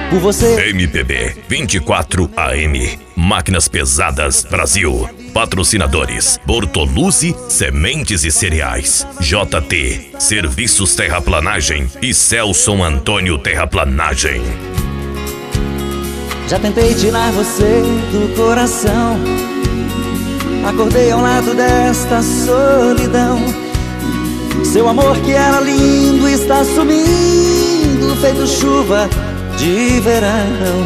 por você. MPB 24 AM. Máquinas Pesadas Brasil. Patrocinadores: Bortolucci Sementes e Cereais, JT Serviços Terraplanagem e Celson Antônio Terraplanagem. Já tentei tirar você do coração, acordei ao lado desta solidão. Seu amor que era lindo está sumindo, feito chuva de verão.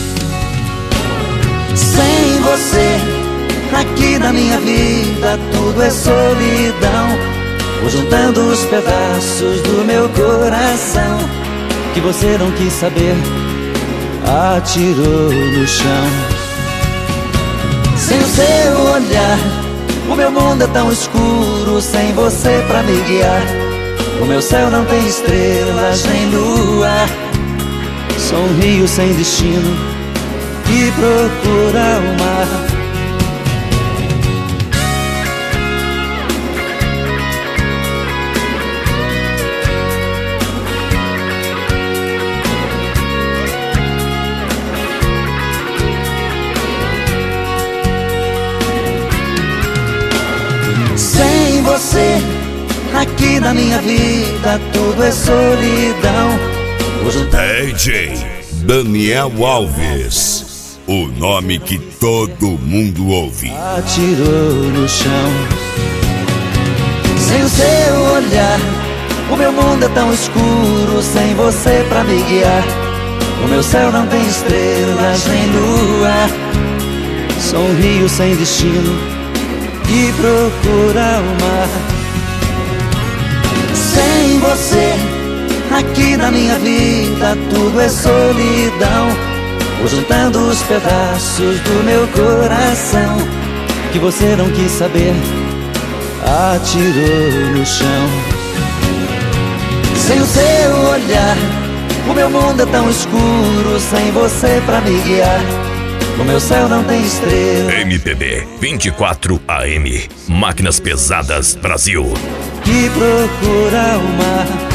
Sem você, aqui na minha vida tudo é solidão. Vou juntando os pedaços do meu coração que você não quis saber, atirou no chão. Sem o seu olhar, o meu mundo é tão escuro. Sem você pra me guiar, o meu céu não tem estrelas nem lua. Sou um rio sem destino que procura o mar. Sem você, aqui na minha vida tudo é solidão. DJ Daniel Alves, o nome que todo mundo ouve. Atirou no chão. Sem o seu olhar, o meu mundo é tão escuro. Sem você pra me guiar, o meu céu não tem estrelas nem lua. Sou um rio sem destino que procura o mar. Sem você, aqui na minha vida tudo é solidão. Vou juntando os pedaços do meu coração que você não quis saber, atirou no chão. Sem o seu olhar, o meu mundo é tão escuro. Sem você pra me guiar, o meu céu não tem estrela. MPB 24 AM. Máquinas Pesadas Brasil. Que procura o mar.